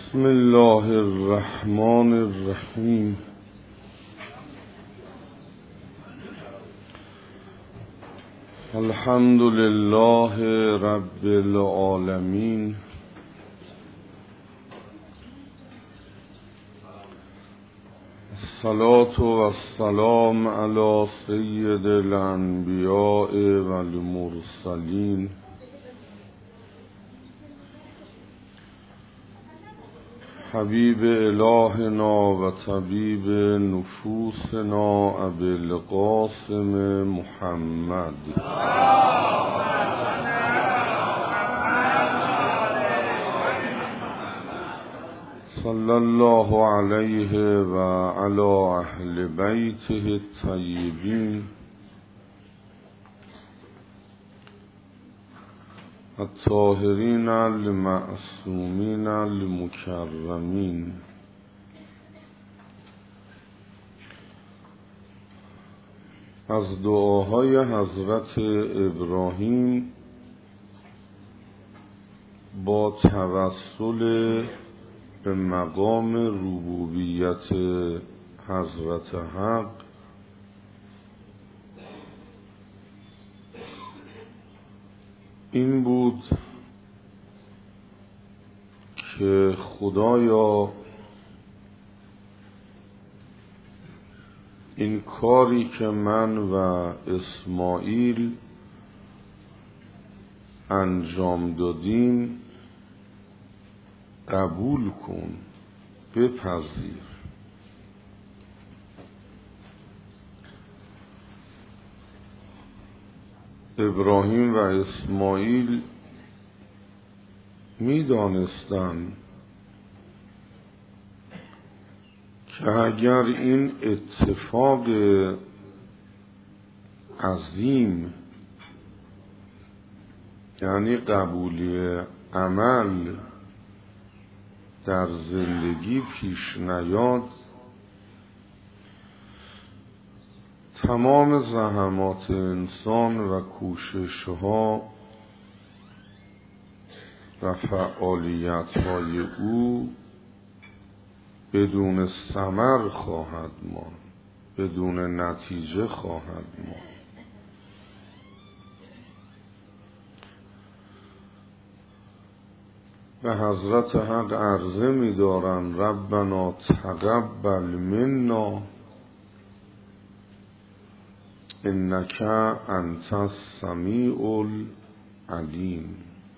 بسم الله الرحمن الرحیم. الحمد لله رب العالمین. الصلاة والسلام علی سید الانبیاء والمرسلین حبیب الهنا و طبیب نفوسنا ابی القاسم محمد صلی الله علیه و علی اهل بیته الطیبین الطاهرین المعصومین المکرمین. از دعاهای حضرت ابراهیم با توسل به مقام ربوبیت حضرت حق این بود که خدایا این کاری که من و اسماعیل انجام دادیم قبول کن، بپذیر. ابراهیم و اسماعیل می‌دانستند که اگر این اتفاق عظیم یعنی قبولی عمل در زندگی پیش نیاد، تمام زحمات انسان و کوشش‌ها و فعالیت‌های او بدون ثمر خواهد ماند، بدون نتیجه خواهد ماند. به حضرت حق عرضه می‌دارند ربنا تقبل منا انک انت السمیع العلیم.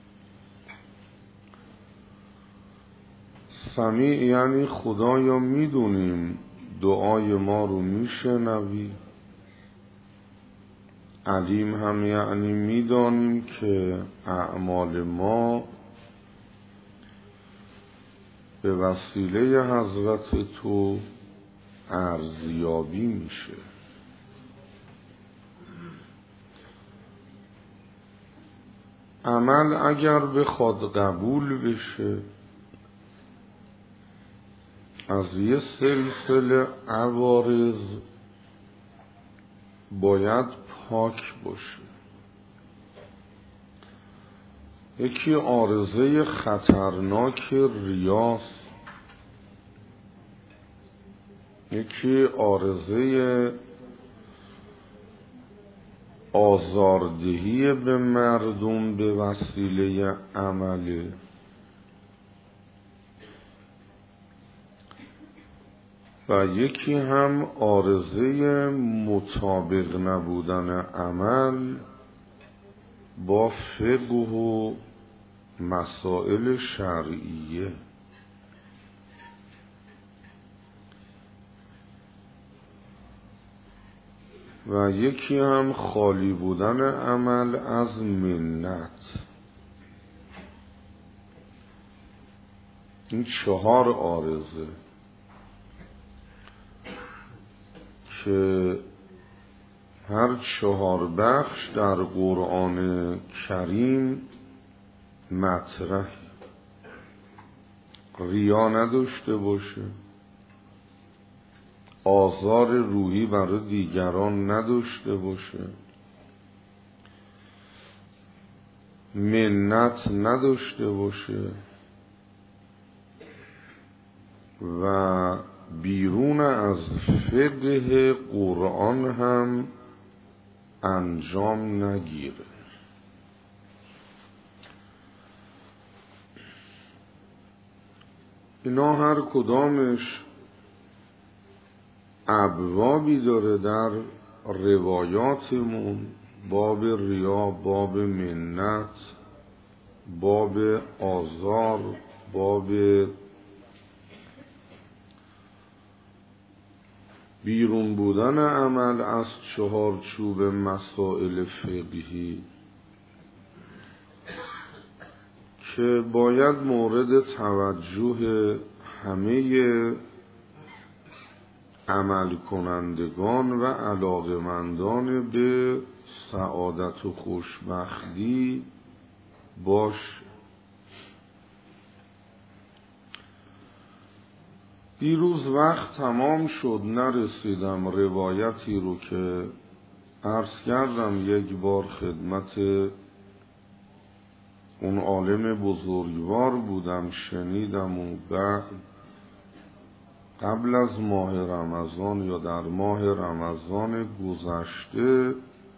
سمیع یعنی خدایا میدونیم دعای ما رو میشنوی. علیم هم یعنی میدانیم که اعمال ما به وسیله حضرت تو ارزیابی میشه. عمل اگر بخواد قبول بشه از یه سلسله عوارض باید پاک باشه. یکی عارضه خطرناک ریاست، یکی عارضه آزاردهی به مردم به وسیله عمله، و یکی هم عارضه مطابق نبودن عمل با فقه و مسائل شرعیه. و یکی هم خالی بودن عمل از منت. این 4 عارضه که هر 4 بخش در قرآن کریم مطرح. ریا نداشته باشه، آزار روحی برای دیگران نداشته باشه، منت نداشته باشه، و بیرون از فقه قرآن هم انجام نگیره. اینا هر کدامش ابوابی داره در روایاتمون، باب ریا، باب منت، باب آزار، باب بیرون بودن عمل از چهارچوب مسائل فقهی که باید مورد توجه همه عمل کنندگان و علاقمندان به سعادت و خوشبختی باش. دیروز وقت تمام شد، نرسیدم روایتی رو که عرض کردم یک بار خدمت اون عالم بزرگوار بودم، شنیدم و بعد قبل از ماه رمضان یا در ماه رمضان گذشته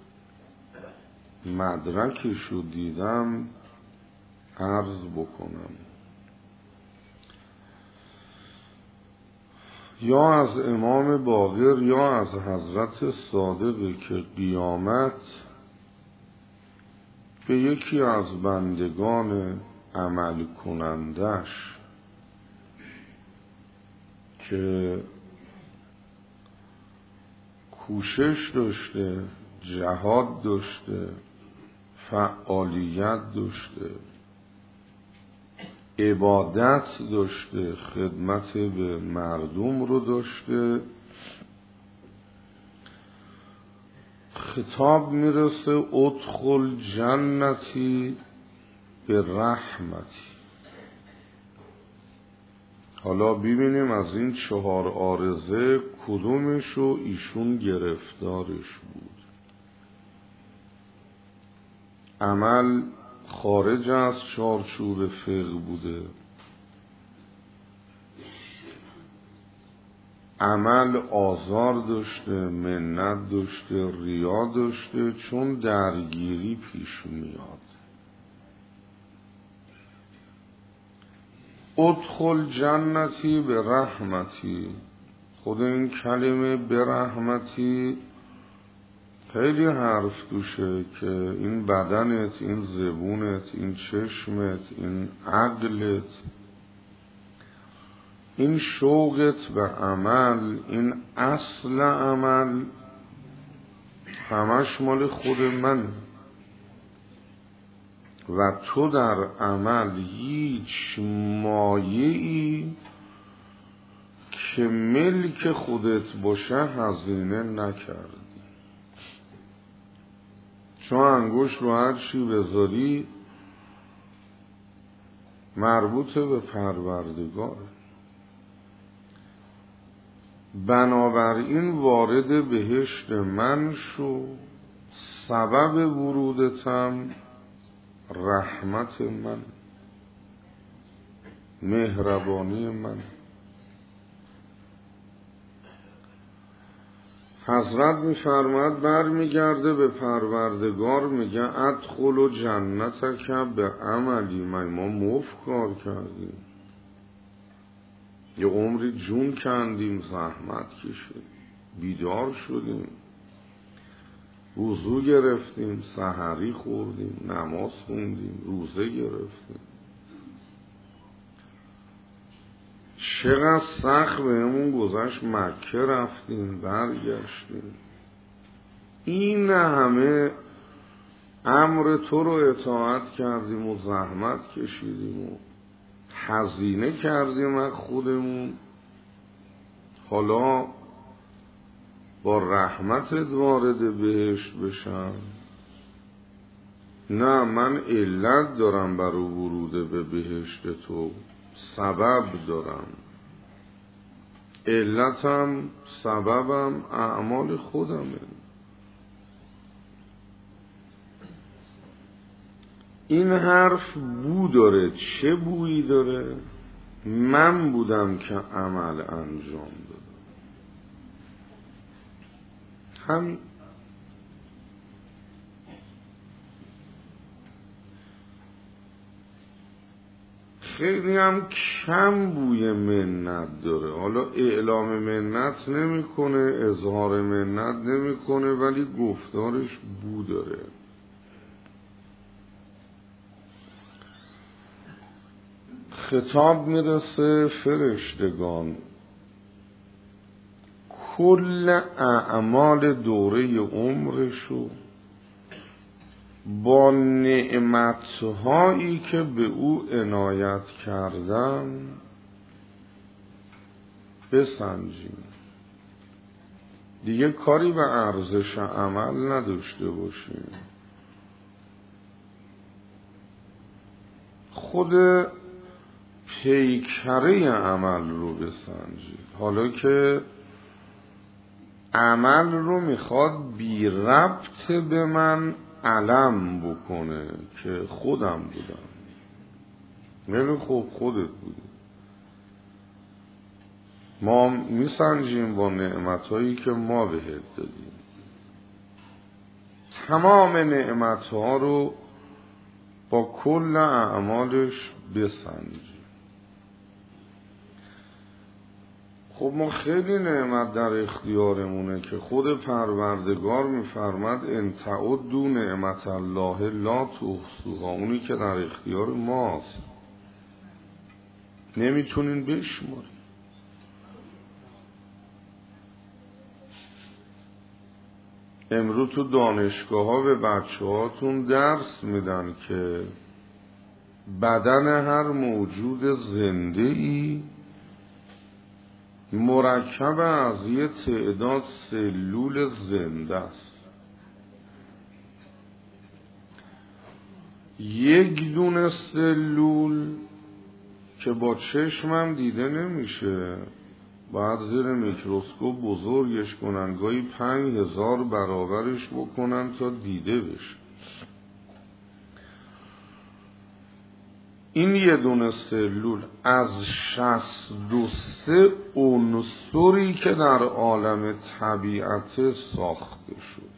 مدرکش رو دیدم عرض بکنم. یا از امام باقر یا از حضرت صادقه که قیامت به یکی از بندگان عمل کنندش که کوشش داشته، جهاد داشته، فعالیت داشته، عبادت داشته، خدمت به مردم رو داشته، خطاب میرسه ادخل جنتی به رحمتی. حالا ببینیم از این 4 عارضه کدومش رو ایشون گرفتارش بود. عمل خارج از چارچوب فقه بوده، عمل آزار داشته، منت داشته، ریا داشته، چون درگیری پیش میاد. ادخل جنتی به رحمتی، خود این کلمه به رحمتی خیلی حرف توشه که این بدنت، این زبونت، این چشمت، این عقلت، این شوقت به عمل، این اصل عمل همش مال خود من و تو در عمل هیچ مایه‌ای که ملک خودت باشه هزینه نکردی. چون انگشت رو هر چی بذاری مربوط به پروردگاره. بنابراین وارد بهشت من شو، سبب ورودتم رحمت من، مهربانی من. حضرت میفرماد برمیگرده به پروردگار میگه ادخل و جنتک به عملی. ما مفت کار کردیم، یه عمری جون کندیم، زحمت کشیدیم، بیدار شدیم، وضو گرفتیم، سحری خوردیم، نماز خوندیم، روزه گرفتیم، چقدر سخت بهمون گذشت، مکه رفتیم، برگشتیم. این همه امر تو رو اطاعت کردیم و زحمت کشیدیم و هزینه کردیم از خودمون، حالا با رحمتت وارد بهشت بشم؟ نه، من علت دارم برای ورود به بهشت تو، سبب دارم، علتم سببم اعمال خودمه. این حرف بو داره. چه بویی داره؟ من بودم که عمل انجام دادم. هم خیلی هم کم بوی منت داره. حالا اعلام منت نمیکنه، اظهار منت نمیکنه، ولی گفتارش بو داره. خطاب میرسه فرشتگان کل اعمال دوره عمرشو با نعمتهایی که به او عنایت کردن بسنجیم. دیگه کاری به ارزش عمل نداشته باشیم. خود پیکره عمل رو بسنجید. حالا که عمل رو میخواد بی ربط به من علم بکنه که خودم بودم. ولی خب خودت بودی. ما میسنجیم با نعمتهایی که ما بهت دادیم. تمام نعمتها رو با کل اعمالش بسنجیم. خب ما خیلی نعمت در اختیارمونه که خود پروردگار میفرماد ان تعدوا نعمت الله لا تحصوها. اونی که در اختیار ماست نمیتونین بشمارین. امروز تو دانشگاه ها به بچه هاتون درس میدن که بدن هر موجود زنده ای مرکب از یه تعداد سلول زنده است. یک دونه سلول که با چشمم دیده نمیشه، باید زیر میکروسکوپ بزرگش کنن، گاهی 5000 برابرش بکنن تا دیده بشه. این یه دونه سلول از 63 عنصری که در عالم طبیعت ساخته شده.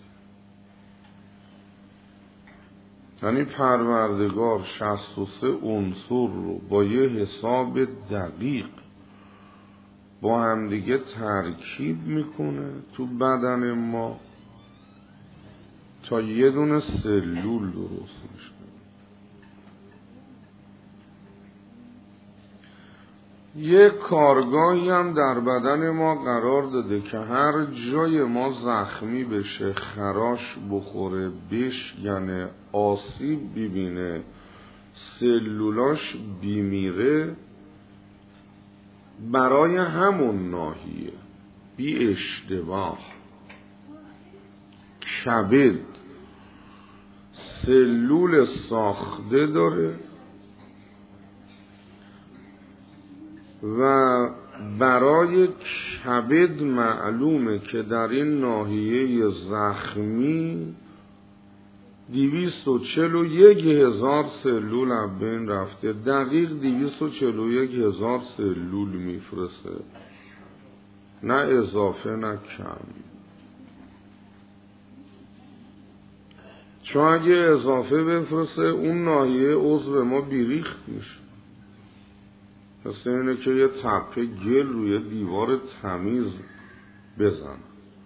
یعنی پروردگار 63 عنصر رو با یه حساب دقیق با همدیگه ترکیب میکنه تو بدن ما تا یه دونه سلول درست میشه. یه کارگاهی هم در بدن ما قرار داده که هر جای ما زخمی بشه، خراش بخوره، بشکنه، آسیب ببینه، سلولاش بیمیره، برای همون ناحیه بی اشتباه کبد سلول ساخته داره و برای کبد معلومه که در این ناحیه زخمی 241,000 سلول از بین رفته. دقیق 241,000 سلول میفرسته، نه اضافه نه کم. چون اگه اضافه بفرسته اون ناحیه عضو ما بیریخت میشه. مثل اینه که یه تپه گل روی دیوار تمیز بزن،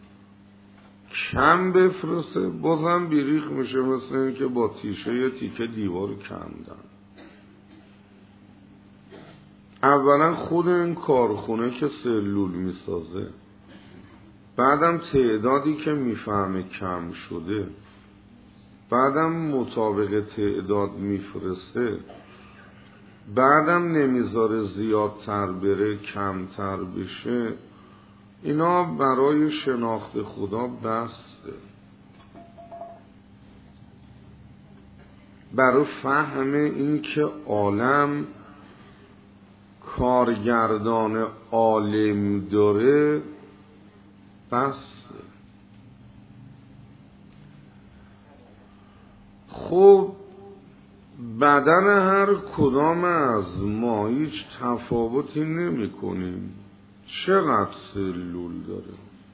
کم بفرسته بازم بیریخ میشه. مثل اینه که با تیشه یه تیکه دیوار کندن. اولا خود این کارخونه که سلول میسازه، بعدم تعدادی که میفهمه کم شده، بعدم مطابق تعداد میفرسته، بعدم نمیذاره زیادتر بره کمتر بشه. اینا برای شناخت خدا بسته، برای فهم این که عالم کارگردان عالم داره بسته. خب بدن هر کدام از ما هیچ تفاوتی نمی کنیم چقدر سلول داره.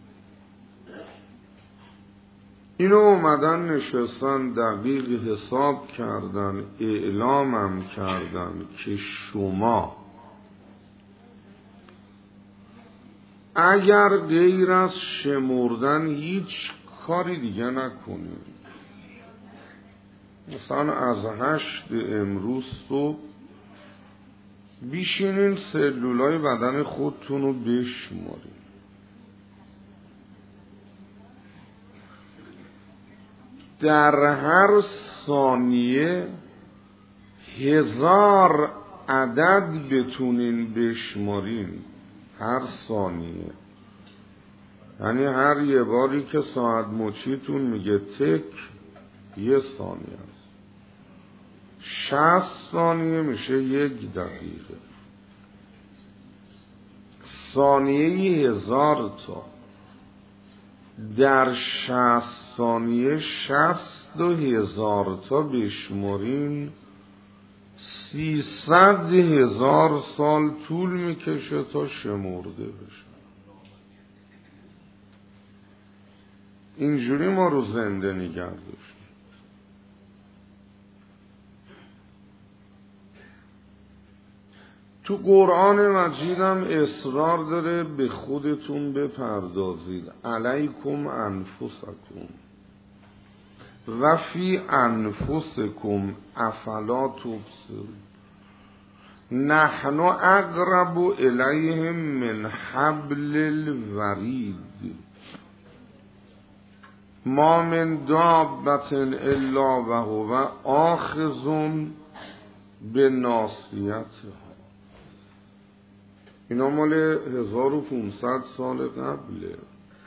اینو اومدن نشستن دقیق حساب کردن، اعلامم کردن که شما اگر غیر از شمردن هیچ کاری دیگه نکنید، مثلا از 8 امروز صبح بیشینین سلولای بدن خودتون رو بشمارید، در هر ثانیه 1000 عدد بتونین بشمارین. هر ثانیه یعنی هر یه باری که ساعت مچیتون میگه تک 1 ثانیه است، 60 ثانیه میشه 1 دقیقه، ثانیه 1000 تا، در 60 ثانیه 60,000 تا بشمارین 300,000 سال طول میکشه تا شمرده بشه. اینجوری ما رو زنده نگه داشتیم. تو قرآن مجیدم اصرار داره به خودتون بپردازید، علیکم انفسکم و فی انفسکم افلا تبصرون، نحن اقرب الیهم من حبل الورید، ما من دابة الا و هو آخذ بناصیتها. اینا مال 1500 سال قبله.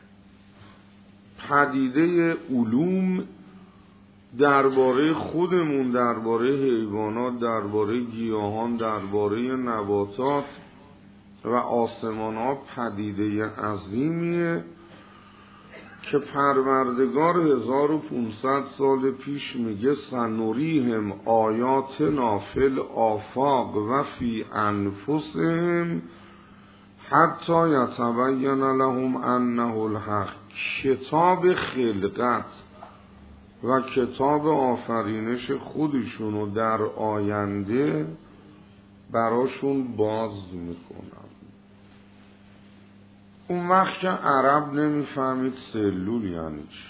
پدیده علوم درباره خودمون، درباره حیوانات، درباره گیاهان، درباره نباتات و آسمان ها پدیده عظیمیه که پروردگار 1500 سال پیش میگه سنوریهم آیاتنا فی الآفاق و فی انفسهم حتی یتبین لهم انه الحق. کتاب خلقت و کتاب آفرینش خودشونو در آینده براشون باز میکنم. اون وقت که عرب نمیفهمید سلول یعنی چی،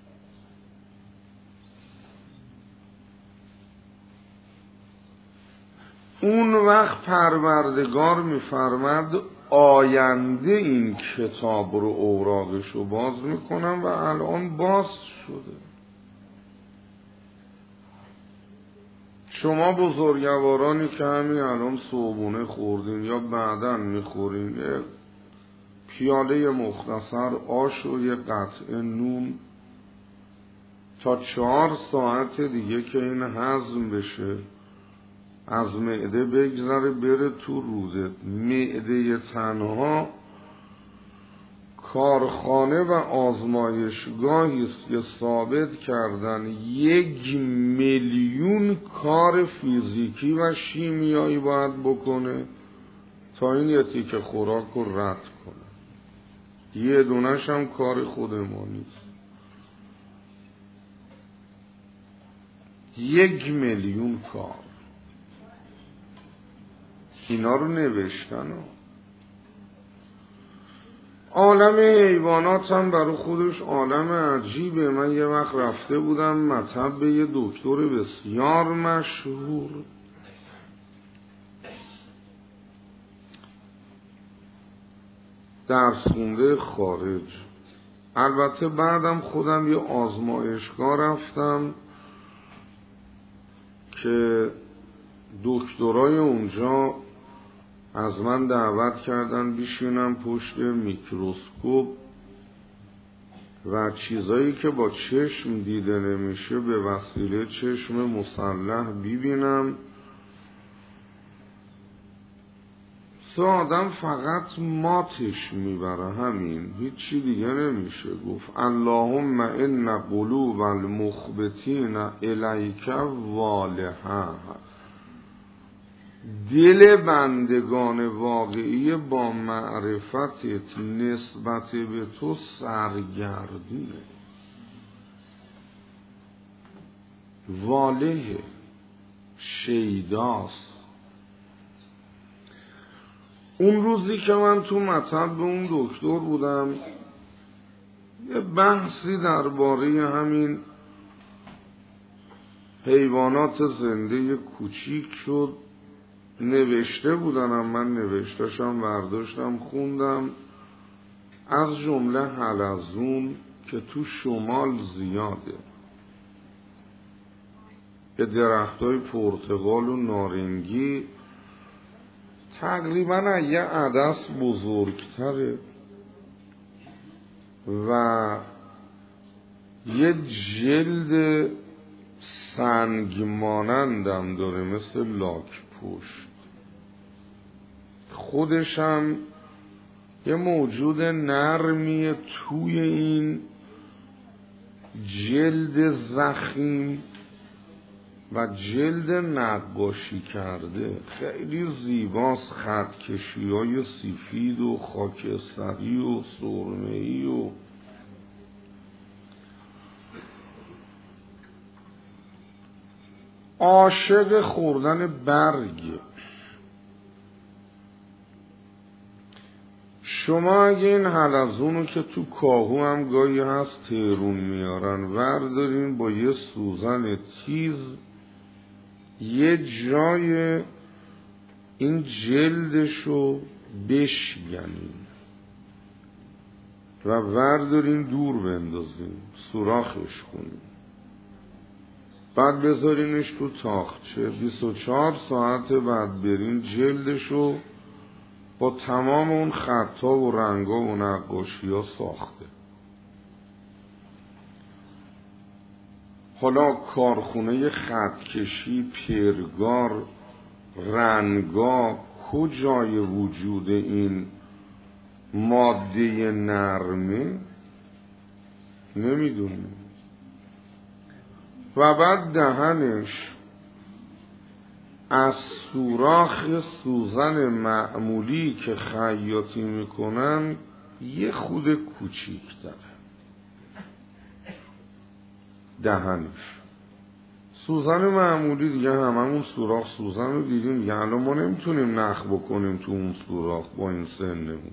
اون وقت پروردگار میفرمد آینده این کتاب رو اوراقش رو باز میکنم و الان باز شده. شما بزرگوارانی که همین الان صبحونه خوردین یا بعداً میخورین، یه پیاله مختصر آش و یه قطعه نون تا 4 ساعت دیگه که این هضم بشه، از معده بگذره بره تو روده. معده تنها کارخانه و آزمایشگاهی است که ثابت کردن 1,000,000 کار فیزیکی و شیمیایی باید بکنه تا این یه تیکه خوراک رو رد کنه. یه دونش هم کار خود ما نیست. 1,000,000 کار. اینا رو نوشتن. عالم حیوانات هم برای خودش عالم عجیبه. من یه وقت رفته بودم مطب یه دکتر بسیار مشهور، درس خونده خارج. البته بعدم خودم یه آزمایشگاه رفتم که دکترای اونجا از من دعوت کردن بشینم پشت میکروسکوپ و چیزایی که با چشم دیده نمیشه به وسیله چشم مسلح ببینم. تو آدم فقط ماتش میبره، همین، هیچی دیگه نمیشه گفت. اللهم ان قلوب المخبتین الیک والها، دل بندگان واقعی با معرفتت نسبت به تو سرگردونه، واله، شیداست. اون روزی که من تو مطب به اون دکتر بودم، یه بحثی درباره همین حیوانات زنده کوچیک شد، نوشته بودنم، من نوشتشم برداشتم خوندم، از جمله حلزون که تو شمال زیاده، به درختای پرتقال و نارنگی تقریبا یه عدس بزرگتره و یه جلد سنگ مانندم داره مثل لاک پشت. خودشم یه موجود نرمیه توی این جلد زخیم و جلد نقاشی کرده، خیلی زیباست، خطکشی‌های سفید و خاکستری و سرمه‌ای و عاشق خوردن برگ. شما اگه این حلزونو که تو کاهو هم گاهی هست تهرون میارن، وردارین با یه سوزن تیز یه جای این جلدشو بشکنین و وردارین دور بندازین، سوراخش کنین، بعد بذارینش تو تاخچه. 24 ساعت بعد برین جلدشو با تمام اون خطا و رنگا و نقاشی ها ساخته. حالا کارخونه خطکشی، پرگار، رنگا، کجای وجود این ماده نرمه نمیدونیم. و بعد دهنش از سوراخ سوزن معمولی که خیاطی میکنن یه خود کوچیک داره دهنش. سوزن معمولی دیگه هممون سوراخ سوزن رو دیدیم دیگه، الان ما نمیتونیم نخ بکنیم تو اون سوراخ با این سنمون.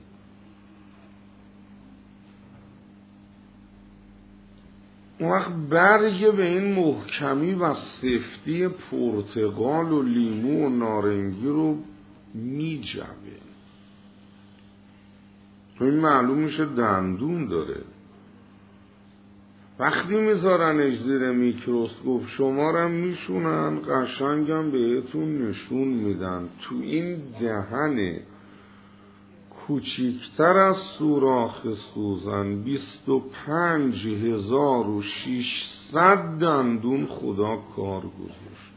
اون وقت برگ به این محکمی و سفتی پرتقال و لیمو و نارنگی رو میجبه، تو این معلوم میشه دندون داره. وقتی میذارنش زیر میکروسکوپ شما رو میشونن، قشنگم بهتون نشون میدن تو این دهن کوچیکتر از سوراخ سوزن 25,600 دندون خدا کار گذاشت.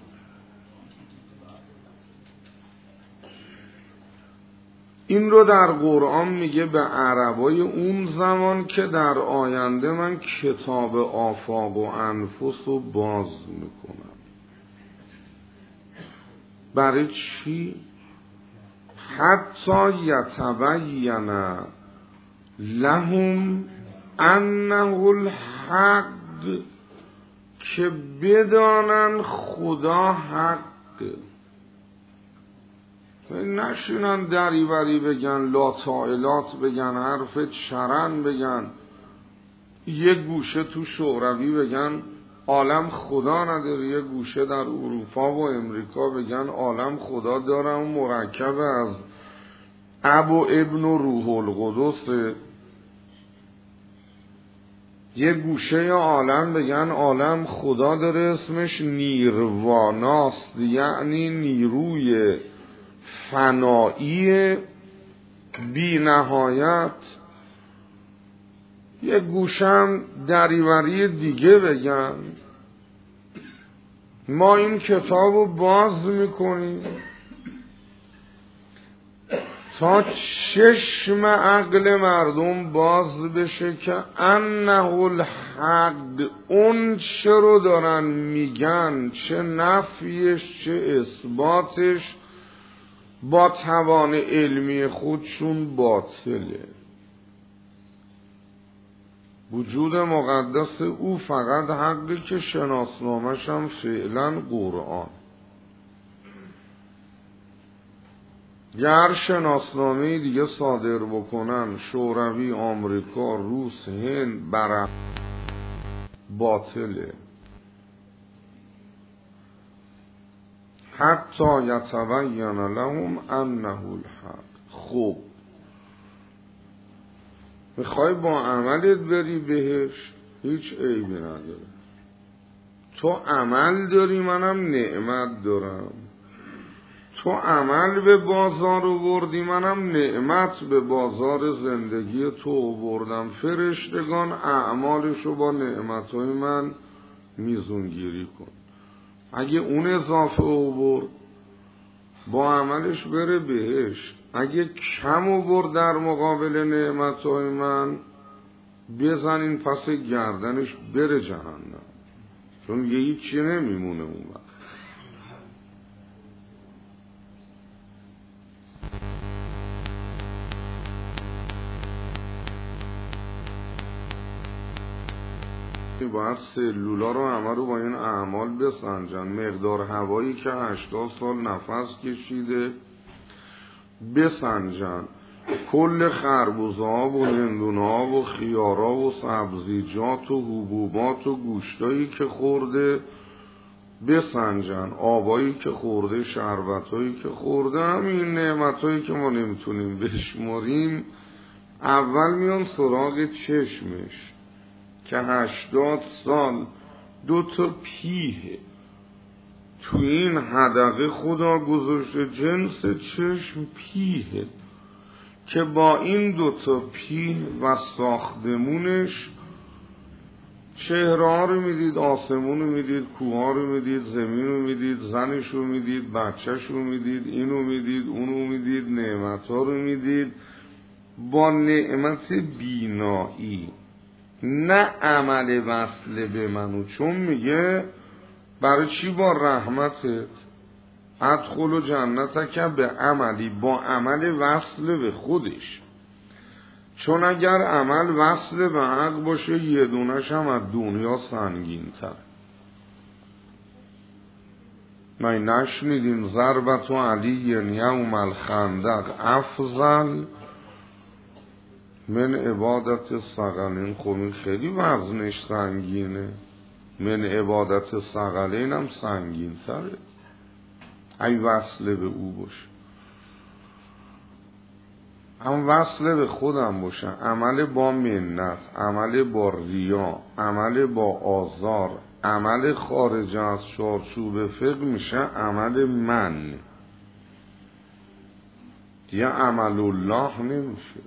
این رو در قرآن میگه به عربای اون زمان که در آینده من کتاب آفاق و انفس رو باز میکنم. برای چی؟ حتی یتبین لهم انه الحق، که بدانن خدا حق. نشینن دریوری بگن، لاتائلات بگن، حرف چرن بگن، یه گوشه تو شوروی بگن عالم خدا نداره، یه گوشه در اروپا و امریکا بگن عالم خدا داره و مرکب از اب و ابن و روح القدس، یه گوشه عالم بگن عالم خدا داره اسمش نیرواناست، یعنی نیروی فنایی بی نهایت. یه گوشم دریوری دیگه بگن. ما این کتاب رو باز میکنیم تا چشم عقل مردم باز بشه که انه الحق، اون چه رو دارن میگن، چه نفیش چه اثباتش، با توان علمی خودشون باطله. وجود مقدس او فقط حقی که شناسنامش هم فعلا قرآن. گر شناسنامه دیگه صادر بکنن، شوروی، آمریکا، روس، هند، برم، باطله. حتی یتبین لهم انه الحق. خوب میخوای با عملت بری بهش، هیچ عیبی نداره. تو عمل داری، منم نعمت دارم. تو عمل به بازار آوردی، منم نعمت به بازار زندگی تو آوردم. فرشتگان اعمالشو با نعمتهای من میزونگیری کن. اگه اون اضافه آورد، با عملش بره بهش. اگه کم آورد در مقابل نعمتهای من، بزنین پس گردنش بره جهنم، چون یه هیچی نمیمونه اون وقت. باید سلولا رو همه رو با این اعمال بسنجن. مقدار هوایی که 80 سال نفس کشیده بسنجن. کل خربوزه ها و هندونه ها و خیارا و سبزیجات و حبوبات و گوشتایی که خورده بسنجن. آبایی که خورده، شربتایی که خورده، همین نعمتایی که ما نمیتونیم بشماریم. اول میان سراغ چشمش که 80 سال 2 پیه تو این حدقه خدا گذاشته، جنس چشم پیه، که با این 2 پیه و ساختمونش چهره ها رو میدید، آسمون رو میدید، کوه ها رو میدید، زمین رو میدید، زنش رو میدید، بچهش رو میدید، اینو میدید، اونو میدید، نعمت ها رو میدید. با نعمت بینایی، نه عمل وصله به منو. چون میگه برای چی با رحمتت ادخل و جنتک به عملی، با عمل وصله به خودش. چون اگر عمل وصله به حق باشه، یه دونش هم از دنیا سنگین تر. ما نشنیدیم ضربت علی یوم الخندق افضل من عبادت ثقلین. خب خیلی وزنش سنگینه، من عبادت ثقلین هم سنگین تره. ای وصله به او باشه، هم وصله به خودم باشه. عمل با منت، عمل با ریا، عمل با آزار، عمل خارج از چارچوب فقه میشه عمل من، دیگه عمل الله نمیشه.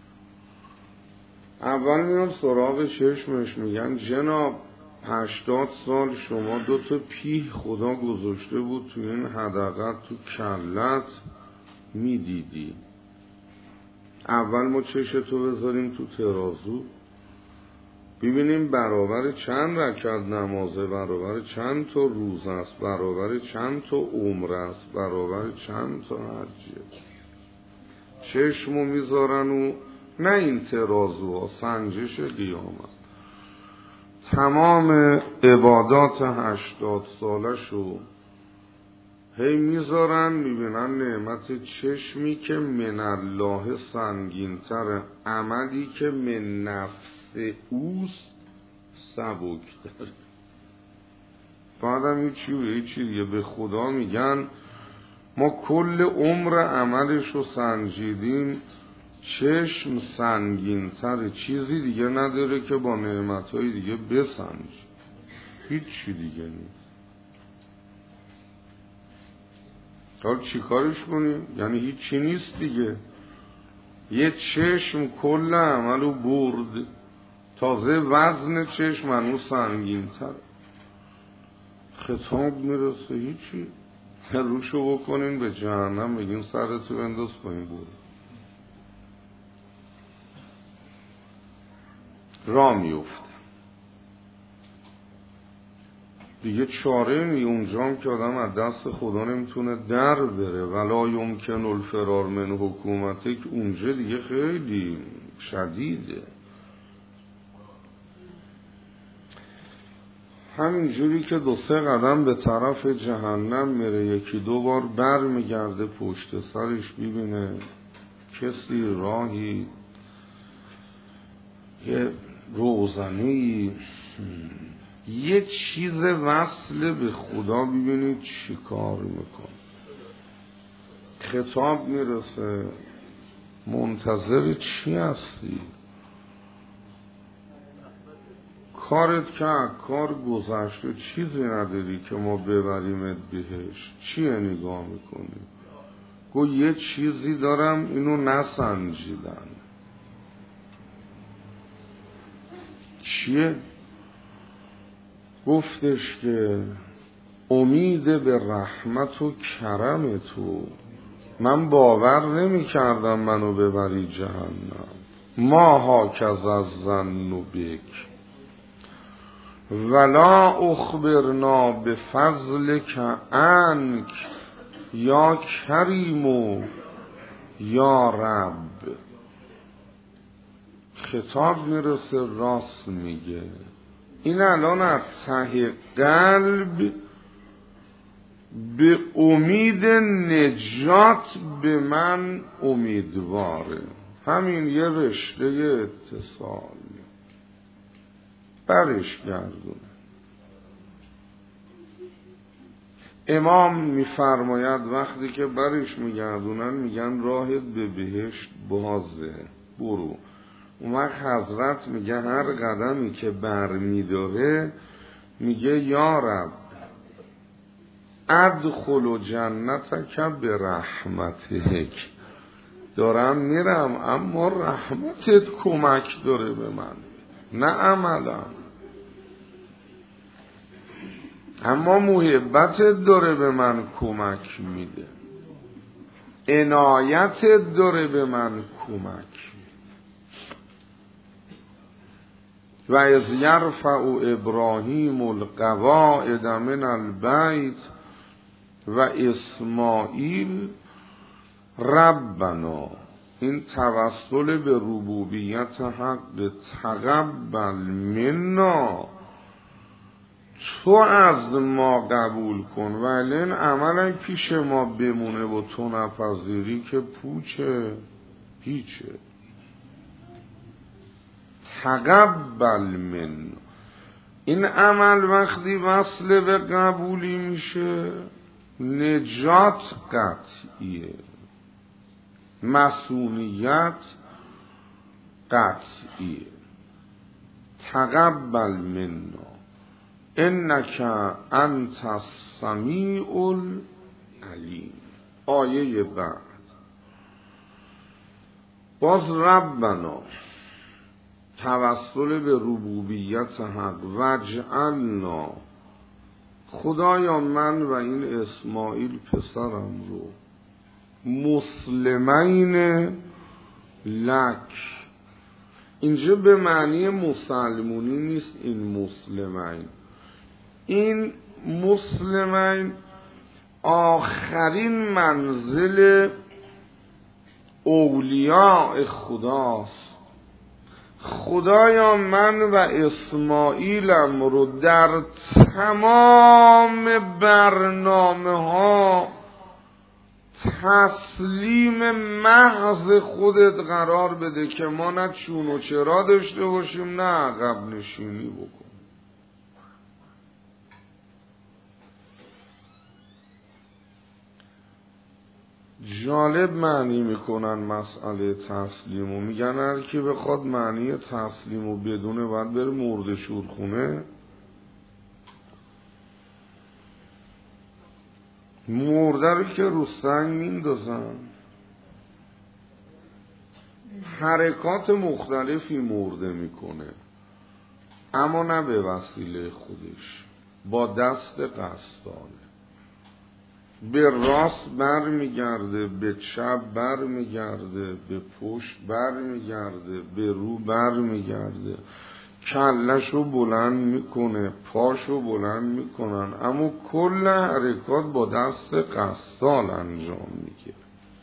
اول میان سراغ چشمش، میگن جناب 80 سال شما 2 پیه خدا گذاشته بود تو این حدقه، تو کلت میدیدی. اول ما چشتو بذاریم تو ترازو، ببینیم برابر چند رکعت نمازه، برابر چند تا روز است، برابر چند تا عمر است، برابر چند تا حجه. چشمو میذارن و نه این ترازوها، سنجش قیامت. تمام عبادات 80 سالشو هی میذارن، میبینن نعمت چشمی که من الله سنگین‌تر، عملی که من نفس اوست سبک‌تر. بعدم یه چی دیگه به خدا میگن ما کل عمر عملشو سنجیدیم، چشم سنگین‌تر، چیزی دیگه نداره که با نعمتهای دیگه بسنج، هیچی دیگه نیست. حالا چی کارش کنیم؟ یعنی هیچی نیست دیگه. یه چشم کل عملو برد، تازه وزن چشم هنوز سنگین‌تر. خطاب میرسه هیچی، روشو بکنین به جهنم، بگین سرتو انداز کنین بود. را میفته. دیگه چاره نی، اونجام که آدم از دست خدا نمیتونه در بره. ولا یمکن الفرار من حکومتک، اونجا دیگه خیلی شدیده. همینجوری که 2-3 قدم به طرف جهنم میره، 1-2 بار بر میگرده پشت سرش ببینه کسی راهی، یه روزنه‌ای، یه چیز وصل به خدا، ببینید چی کار میکن. خطاب میرسه، منتظر چی هستی؟ کارت که کار گذشته، چیزی نداری که ما ببریمت بهش، چیه نگاه میکنی؟ گو یه چیزی دارم اینو نسنجیدن. چیه؟ گفتش که امید به رحمت و کرم تو، من باور نمی کردم منو ببری جهنم. ما هاکز از ظن بک ولا اخبرنا بفضلک عنک یا کریم و یا رب. خطاب میرسه، راست میگه. این الان از ته قلب به امید نجات به من امیدواره. همین یه رشته اتصال برش گردونه. امام میفرماید وقتی که برش میگردونن میگن راهت به بهشت بازه، برو. اون وقت حضرت میگه هر قدمی که بر میداره میگه یا رب ادخل جنتک به رحمتک، دارم میرم اما رحمتت کمک داره به من، نه عملم، اما محبتت داره به من کمک میده، عنایتت داره به من کمک. و از یرفع ابراهیم القواعد من البیت و اسماعیل ربنا، این توسل به ربوبیت حق، تقبل منا، تو از ما قبول کن، ولی این عملا پیش ما بمونه و تو نپذیری که پوچه هیچه. تقبل من، این عمل وقتی وصل به قبولی میشه نجات قطعیه، مسئولیت قطعیه. تقبل منا انک انت السمیع العلیم. آیه بعد باز ربنا، توسل به ربوبیت حق، وجعلنا، خدایا من و این اسماعیل پسرم رو مسلمین لک. اینجا به معنی مسلمونی نیست این مسلمین، این مسلمین آخرین منزل اولیاء خداست. خدایا من و اسماعیلم رو در تمام برنامه ها تسلیم محض خودت قرار بده که ما نه چون و چرا داشته باشیم نه عقب نشینی بکن. جالب معنی میکنن مسئله تسلیم و میگن هر کی بخواد معنی تسلیم و بدونه باید بره مرده شورخونه. مرده رو که رو سنگ میندازن، حرکات مختلفی مرده میکنه اما نه به وسیله خودش، با دست قصدانه. به راست بر میگرده، به چپ بر میگرده، به پشت بر میگرده، به رو بر میگرده. کلشو بلند میکنه، پاشو بلند میکنن، اما کل حرکات با دست قصال انجام میگیره.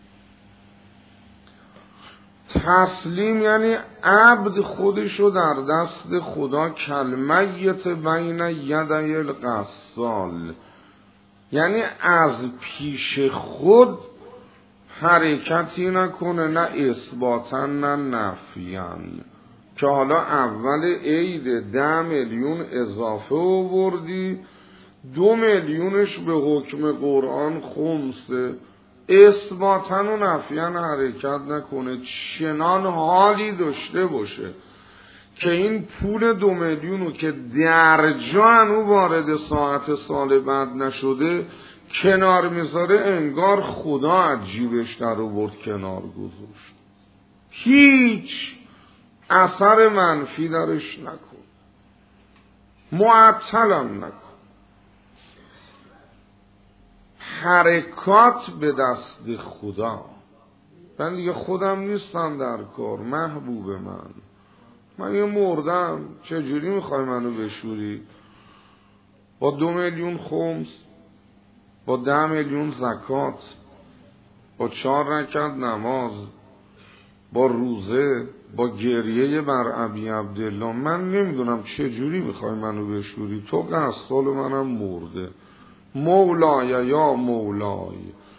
تسلیم یعنی عبد خودشو در دست خدا، کلمیت بین یدی القصال، یعنی از پیش خود حرکتی نکنه، نه اثباتا نه نفیان. که حالا اول عید 10 میلیون اضافه آوردی، 2 میلیونش به حکم قرآن خمسه، اثباتا و نفیان حرکت نکنه. چنان حالی داشته باشه که این پول 2 میلیونو که درجا هنو وارد ساعت سال بعد نشده کنار میذاره، انگار خدا از جیبش در آورد کنار گذاشت، هیچ اثر منفی درش نکن، معطلم نکن. حرکات به دست خدا. من دیگه خودم نیستم در کار، محبوب من یه مردم، چجوری میخوای منو بشوری؟ با 2 میلیون خمس، با 10 میلیون زکات، با 4 رکعت نماز، با روزه، با گریه بر ابی عبدالله، من نمیدونم چجوری میخوای منو بشوری؟ تو قصال منم مرده. مولای یا مولای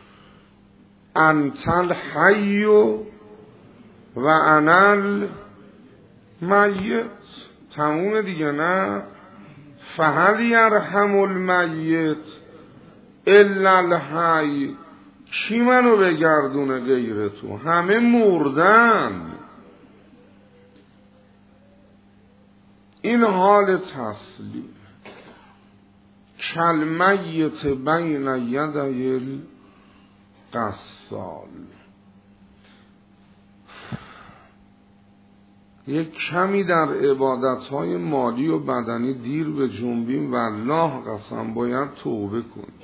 انت الحی و انا المیت. تموم دیگه، نه؟ فهل یرحم المیت الا الحی. کی منو بگردونه غیر تو؟ همه مردن. این حال تسلیم. کلمیت بین یدی القصال. یک کمی در عبادتهای مالی و بدنی دیر به جنبیم، والله قسم باید توبه کنیم،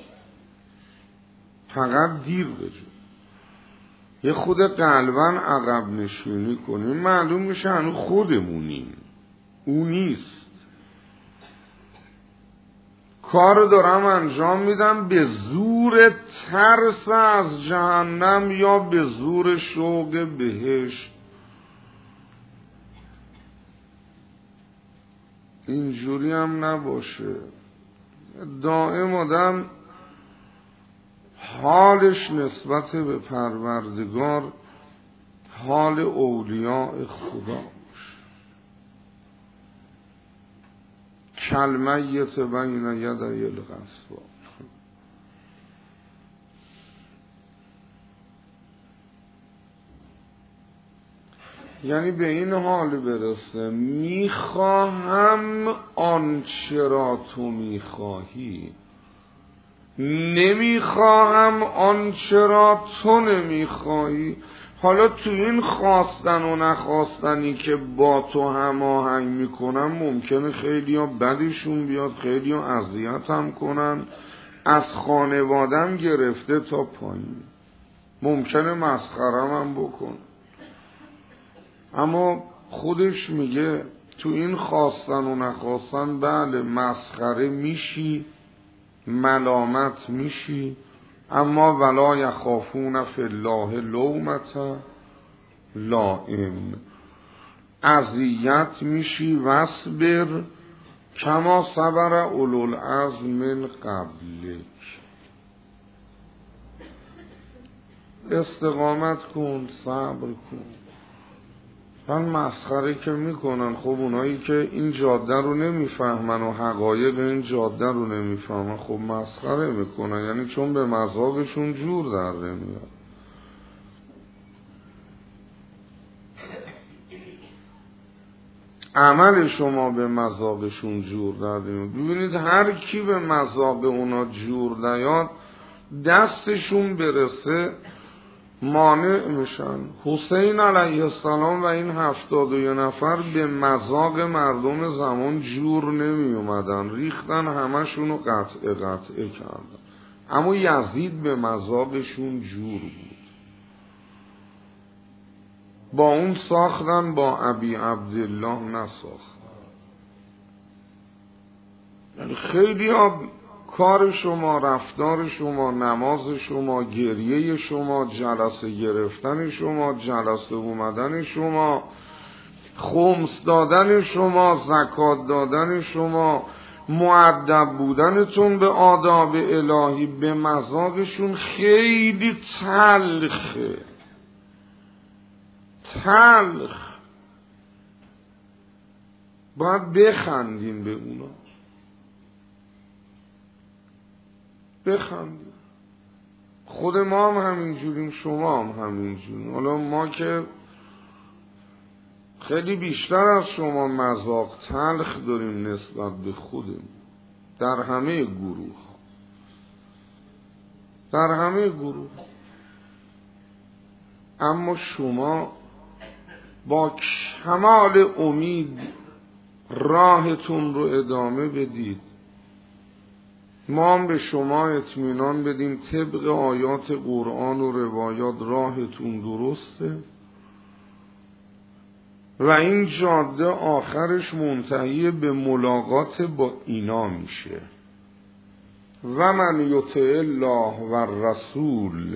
فقط دیر به جنبیم، یه خود قلباً عقب نشینی کنیم، معلوم میشه هنوز خودمونیم، او نیست. کار دارم انجام میدم به زور ترس از جهنم یا به زور شوق بهشت. اینجوری هم نباشه. دائم آدم حالش نسبت به پروردگار حال اولیاء خدا باشه. کلمیت بین یدی القصال. یعنی به این حال برسه میخواهم آنچه را تو میخواهی، نمیخواهم آنچه را تو نمیخواهی. حالا تو این خواستن و نخواستنی که با تو هماهنگ میکنم ممکنه خیلی ها بدشون بیاد، خیلی ها اذیت هم کنن، از خانوادم گرفته تا پایین، ممکنه مسخرم هم بکن، اما خودش میگه تو این خواستن و نخواستن بله مسخره میشی، ملامت میشی، اما ولا یخافون فی الله لومة لائم. اذیت میشی واصبر کما صبر اولو العزم من قبلک. استقامت کن، صبر کن. من مسخره که میکنن، خب اونایی که این جاده رو نمیفهمن و حقایق این جاده رو نمیفهمن، خب مسخره میکنن، یعنی چون به مذاقشون جور در نمیاد. عمل شما به مذاقشون جور در نمیاد. ببینید هر کی به مذاق اونا جور نیاد دستشون برسه مانع میشن. حسین علیه السلام و این 71 نفر به مذاق مردم زمان جور نمی اومدن، ریختن همشونو قطعه کردن، اما یزید به مذاقشون جور بود. با اون ساختن، با ابی عبدالله نساختن. خیلی ها کار شما، رفتار شما، نماز شما، گریه شما، جلسه گرفتن شما، جلسه اومدن شما، خمس دادن شما، زکات دادن شما، مؤدب بودنتون به آداب الهی به مزاجشون خیلی تلخه. تلخ باید بخندین به اونا، بخندین. خود ما هم همینجوریم، شما هم همینجوریم. حالا ما که خیلی بیشتر از شما مذاق تلخ داریم نسبت به خودم، در همه گروه، در همه گروه. اما شما با کمال امید راهتون رو ادامه بدید، ما هم به شما اطمینان بدیم طبق آیات قرآن و روایات راهتون درسته و این جاده آخرش منتهی به ملاقات با اینا میشه. و من یطع الله و الرسول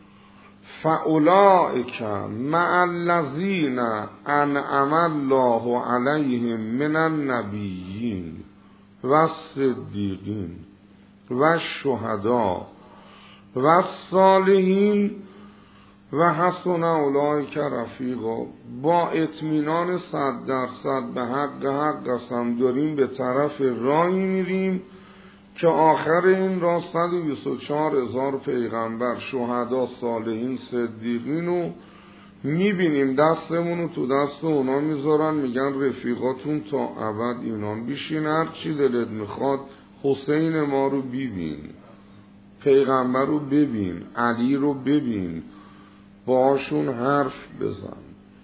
فاولئک مع الذین انعم الله علیهم من النبیین و الصدیقین و الشهداء و الصالحین و حسن اولئک رفیقا. با اطمینان 100% به حق قسم داریم به طرف راهی میریم که آخر این راه 124,000 پیغمبر، شهدا، صالحین، صدیقین رو میبینیم دستمونو تو دست اونا میذارن، میگن رفیقاتون تا ابد اینان بیشین، هر چی دلت میخواد حسین ما رو ببین، پیغمبر رو ببین، علی رو ببین، باشون حرف بزن،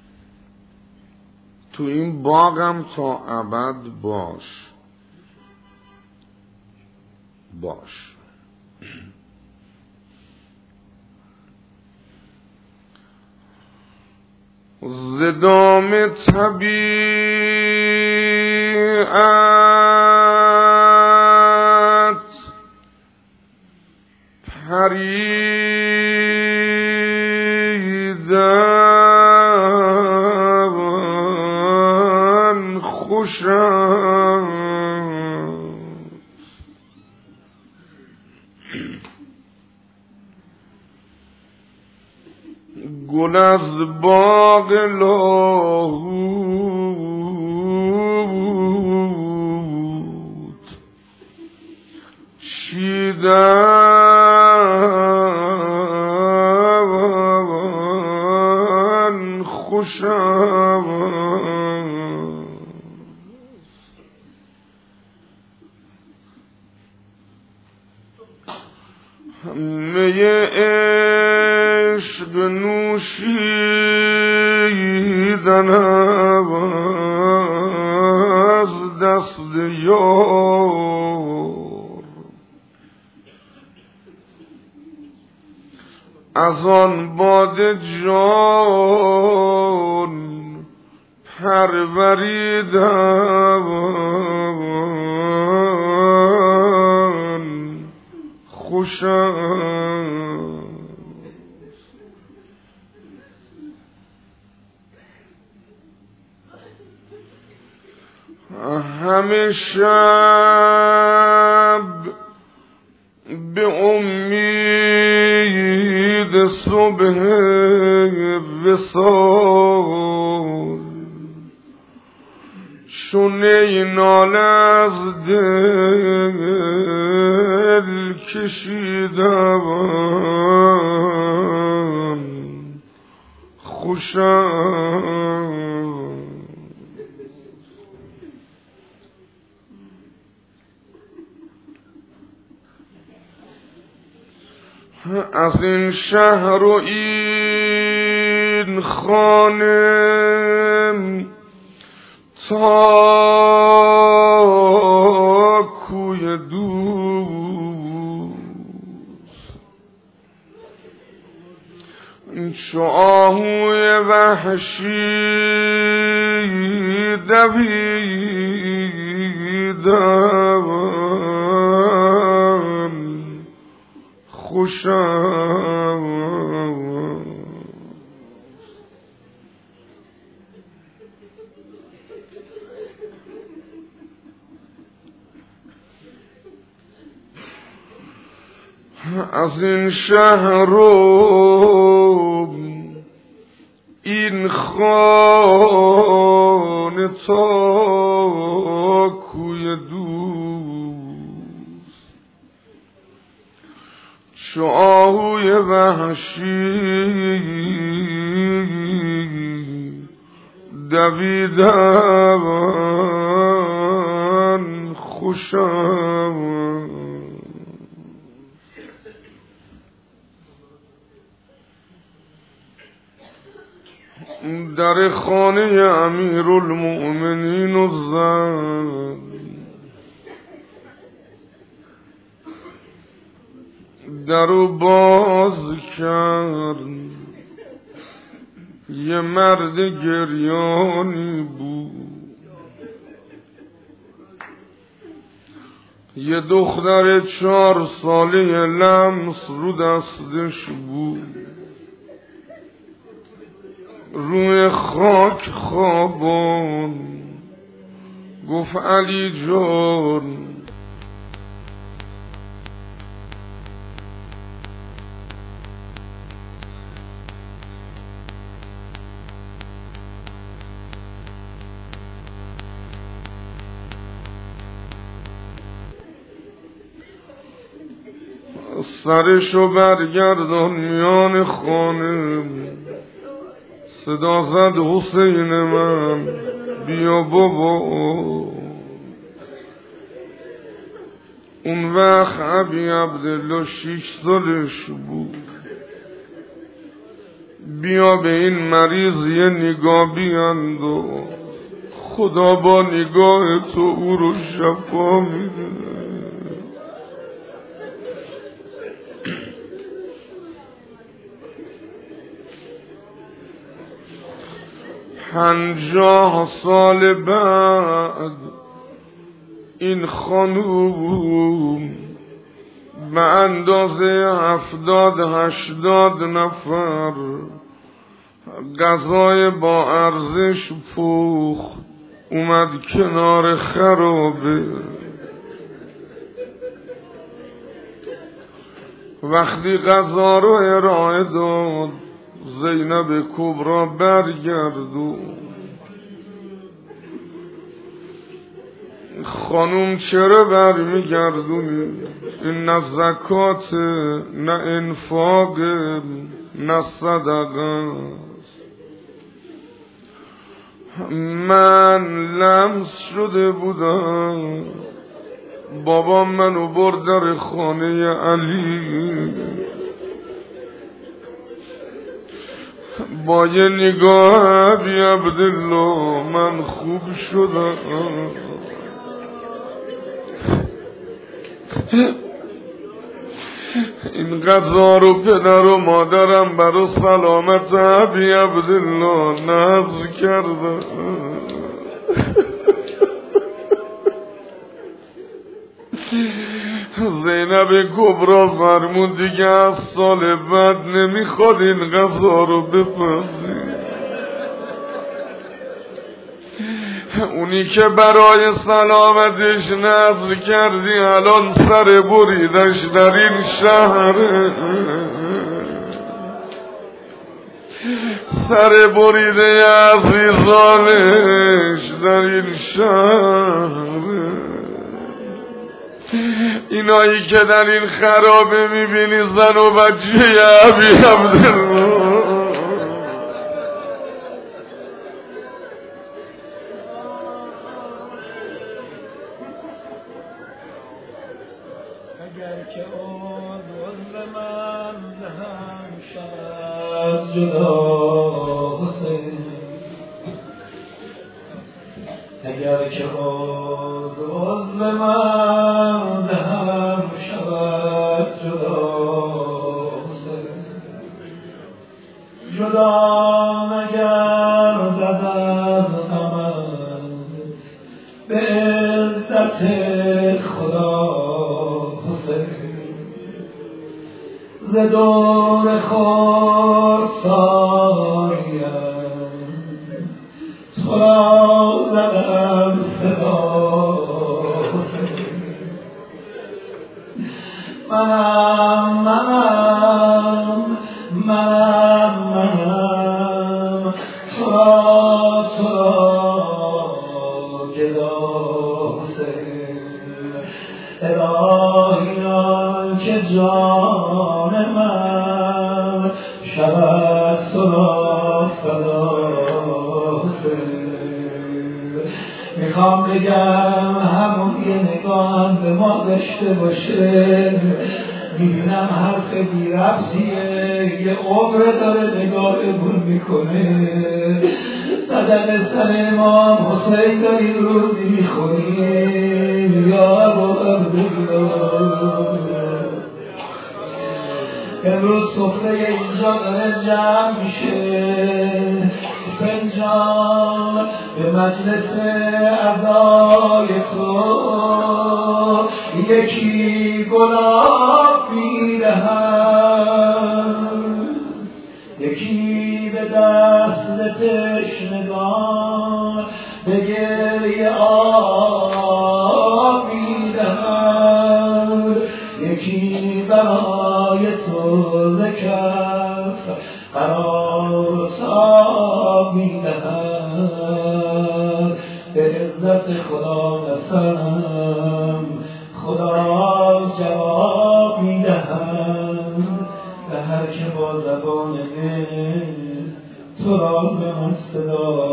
تو این باغم تا ابد باش. زدام طبیعت پریدن خوشم، گل از باغ لاهوت چیدن خوشم، همه عشق نوشیدن از دست یار، از آن باد جان پروریدن خوشم. همه شب به امید صبح وصال شونه ناله از دل کشیدم خوشم. از این شهر و این خانه تا کوی دوست چو آهوی وحشی دویدم خوشم از این شهر رو این خانه تا کوی دوست چو آهوی وحشی دویدن خوشم در خانه امیرالمؤمنین و زد درو باز کرد یه مرد گریانی بود یه دختر 4 ساله لمس رو دستش بود روی خاک خوابان گفت علی جان سرشو برگردان میان خانه صدا زد حسین من بیا بابا اون وقت ابی عبدالله 6 سالش بود بیا به این مریض یه نگاه بینداز خدا با نگاه تو او رو شفا میده 50 سال بعد این خانوم به اندازه 70-80 نفر غذای با ارزش پخت اومد کنار خرابه وقتی غذا رو ارائه داد زینب کبرا برگردو خانوم چرا برمیگردونی این نه زکات نه انفاق نه صدقه من لمس شده بودم بابا منو برد در خانه علی با یه نگاه بی عبدالله من خوب شدم این غذا رو پدر و مادرم برای سلامت ابی عبدالله نذر کردم زینب کبرا فرمود دیگه از سال بعد نمیخواد این غذا رو بپزی اونی که برای سلامتش نذر کردی الان سر بریدش در این شهر سر بریده عزیزانش در این شهر اینایی که در این خرابه میبینی زن و بچه ابی عبدالله اگر که عضو من هم شود جدا حسین اگر که عضو من هم شود جدا حسین جدا نگردد از غمت به عزت خدا دور خورساریم تو را زدم صدا منم تو را گدا حسین الهیان که جان من شود تو را فدا حسین. میخوام بگم همون یه نگاه به ما داشته باشه، میبینم حرف بی ربطیه، یه عمر داره نگاهمون میکنه. صدق سر امام حسین داریم روزی میخونیم یا ابو عبدالله. امروز سفره اینجا داره جمع میشه، حسین جان به مجلس عزای تو یکی گلاب میدهم، یکی به دست تشنگان به گریه آب میدهم، یکی برای تو ز کف قرار صاحب میدهم. به عزت خدا قسم خدا جواب میدهم، به هر که با زبان دل تو را به من صدا.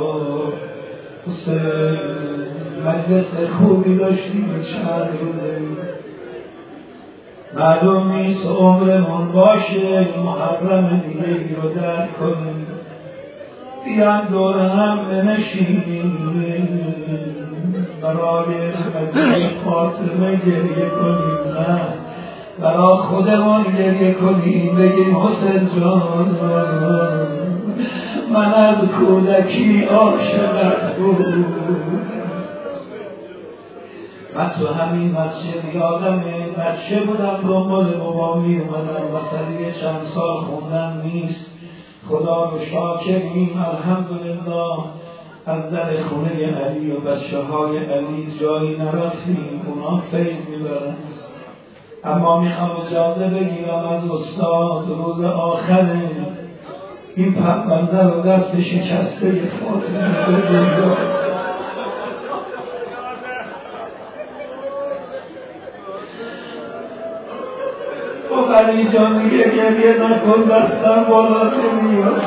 حسین مجلس خوبی داشتیم چند روزه، معلوم نیست عمرمون باشه محرم دیگه رو درک کنیم. بیان دور هم بنشینیم برای مجلس فاطمه گریه کنیم، نه برای خودمون گریه کنیم، بگیم حسین جان من از کودکی عاشقت بود. من تو همین مسجد یادم بچه بودم دنبال بابا می اومدم، وسطی چند سال خوندم نیست. خدا رو شاکریم الحمدلله از در خونه علی و بچه های علی جایی نرفتیم، اونا فیض میبرن. اما میخوام اجازه بگیرم از استاد روز آخره این پرونده رو دست شکسته فاطمه بگیرم. علی جان میگه گریه نکن دستم بالا نمیاد.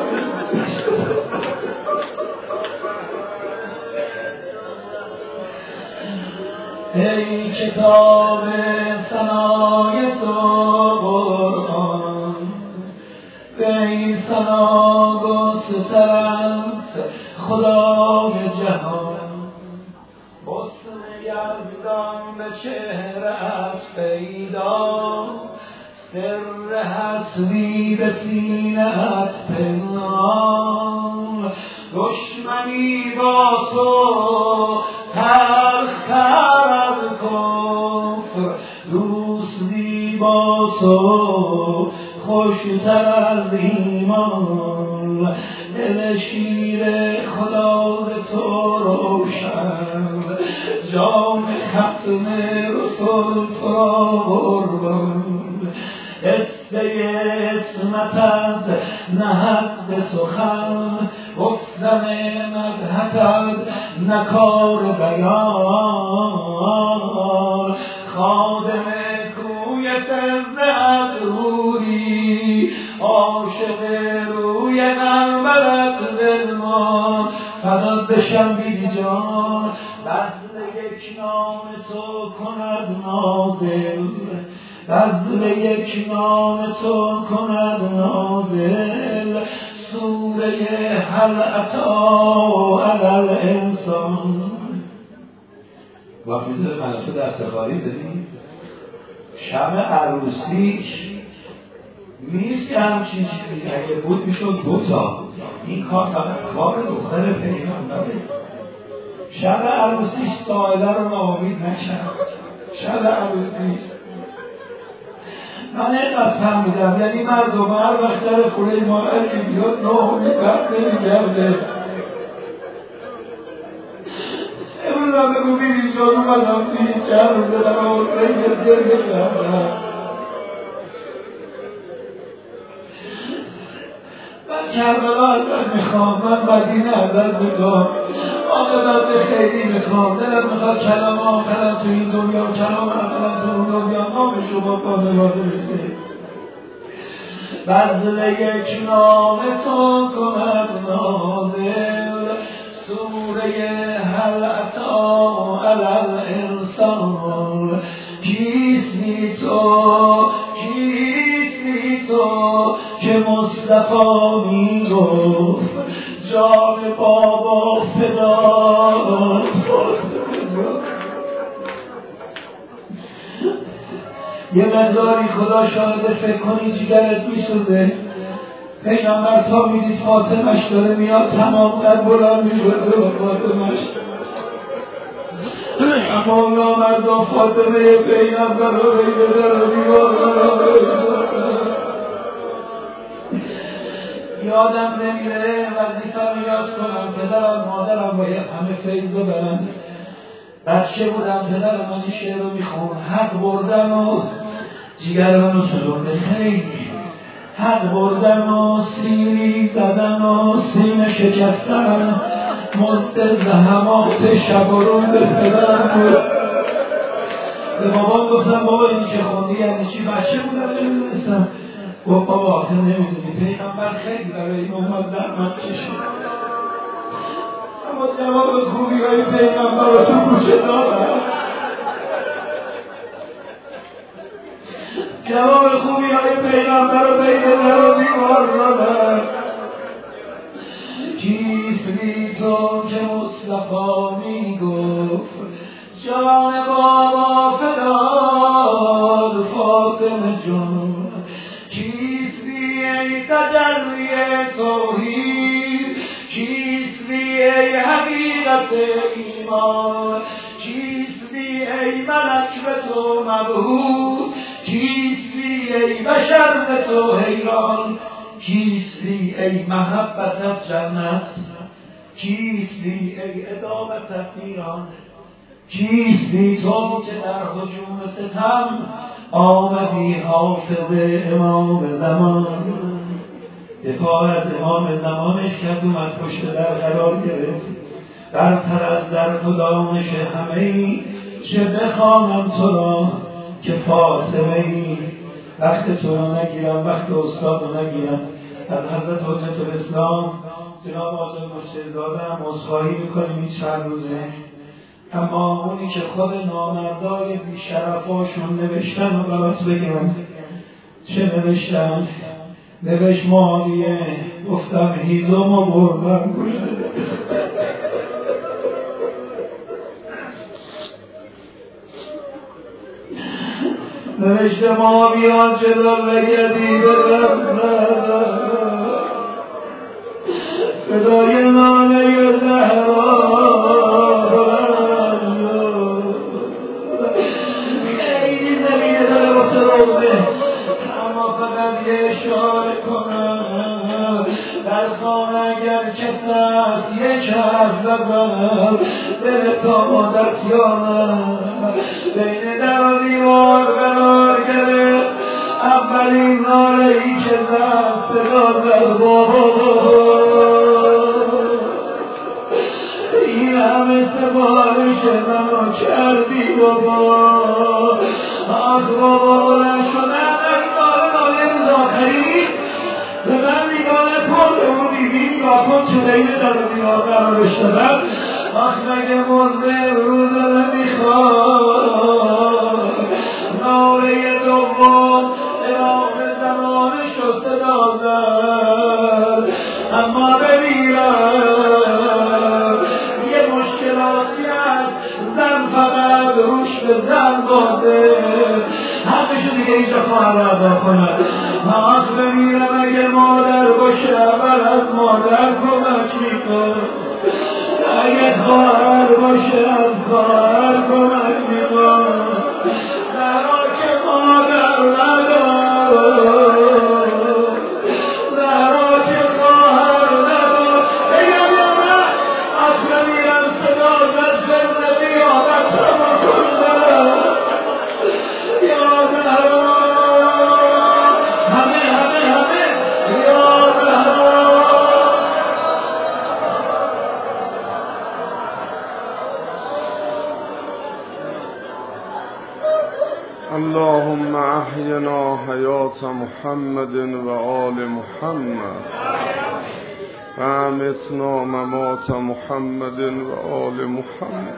ای کتاب ثنای تو قرآن، ای ثنا و سترت خدای جهان، حسن یزدان به چهره‌ات پیدا، سر حسبی به سینه‌ات پنهان. دشمنی با تو تلخ‌تر از کفر، دوستی با تو خوشتر از ایمان. دل شیر خدا تو روشن، جام ختم رسول تو قربان. قصه اسمتت نهد به سخن، گفتم مدحتت نکار بیان. خادم کوی فزعت روی، عاشق روی منبرت دلمان. فدات بشم بیدی جان، بذل یک نام تو کند نازل، بذل یک نام تو کند نازل. سوره هل اتی علی الانسان. وقتی زده منصور دستخاری دادیم شب عروسیش نیست که همچین چیزی اگه بود میشد 2 تا. این کار فقط کار دختر پیغمبره. شب عروسیش سائله رو ناامید نکرد. شب عروسیش من اینقدر فهمیدم، یعنی مردم هر وقت در خونه ما که بیاد ناهمید وقت نمیگرده. امروز هم بگو بیدی چون اومدم توی این چند روز دارم حسین گرگه کردم. من کربلا ازت میخوام، من مدینه ازت میخوام، عاقبت خیلی میخوام، دلم میخواد کلام آخرم تو این دنیا و کلام آخرم تو اون دنیا نام شما خانواده بشه. بذل یک نام تو کند نازل، سوره هل اتی علی الانسان. کیستی تو که مصطفی میگفت جان بابا فدا. یه مقداری خدا شاهده فکر کنی جگرت میسوزه. پیغمبر تا میدید فاطمش داره میاد تمام قد بلند میشوزه و فاطمش، اما نامردا فاطمه پیغمبر رو بیده در دیوار یادم نمیره وظیفه‌ام یاد کنم. پدرم مادرم باید همه فیض رو برن. بچه بودم پدرم من این شعر رو میخون. حق بردم و جیگرم رو سلونده خیلی، حق بردم و سیری زدم و سینه شکستم، مزد زحمات شب و روز پدرم بود. به بابام گفتم بابا این چه خوندی یعنی چی؟ بچه بودم نمیدونستم. گفت بابا آخه نمیدونی پیغمبر خیلی برای این امت زحمت کشید، اما جواب خوبی های پیغمبر رو تو گوشه دارم، جواب خوبی های پیغمبر رو بین در و دیوار دارم. کیستی تو که مصطفی میگفت جان بابا فداد فاطمه جون. کیستی ای تجلی توحید، کیستی ای حقیقت ایمان، کیستی ای ملک به تو مبهوت، کیستی ای بشر به تو حیران، کیستی ای محبتت جنت، کیستی ای عداوتت نیران. کیستی تو که در هجوم ستم آمدی حافظ امام زمان. دفاع از امام زمانش کرد، اومد پشت در قرار گرفت. برتر از درد و دانش همه ای چه بخوانم تو را که فاطمه ای. وقت تو را نگیرم، وقت استاد را نگیرم. از حضرت حجت الاسلام جناب آقای مرشدزاده هم عذرخواهی میکنیم این چند روزه، اما اونی که خود نامردای بیشرفاشون نوشتن و برات بگم چه نوشتن. نوشت معاویه، گفتم هیزم و بردم نوشت معاویه جلال لگردی صدای نانه زهرا خیلی زمینه داره واسه روزه، اما فقط یه اشاره کنم. در خانه اگر کس است یک حرف بزنم، دل تا ما دستیانم بین در و دیوار قرار گرفت. اولین ناره ای که زد صدا زد بابا، این همه سفارش منو کردی بابا. آخ بابا بلند شدن ناله روز آخری به من نگاه کن، به اون دیدی نگاه کن که بین در و دیوار قرارش دادم. آخ مگه مزده روز نمیخواد ناله دوم امام زمانش رو صدا زد. اما ببینم یه مشکلاتی هست، زن فقط روش به زن باده، حقشو دیگه اینجا خواهر رو ادا کند. آخ ببینم اگه مادر باشه اول از مادر کمک میکن، اگه خواهر باشه از خواهر کمک میکن. درا که مادر ندارم اللهم احینا حیات محمد و آل محمد و امتنا ممات محمد و آل محمد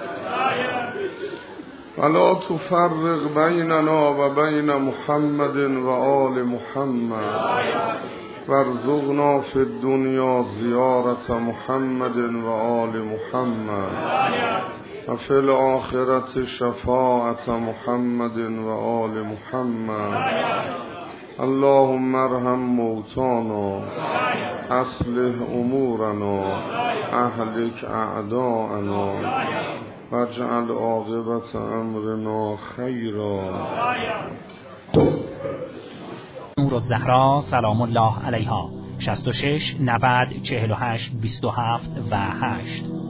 ولا تفرق بیننا و بین محمد و آل محمد وارزقنا فی الدنیا زیارت محمد و آل محمد و فی الآخرة شفاعت محمد و آل محمد اللهم ارحم موتانا اصلح امورنا اهلک اعداءنا واجعل عاقبت امرنا خیرا. نور الزهرا سلام الله علیها 66 90 48 27 و 8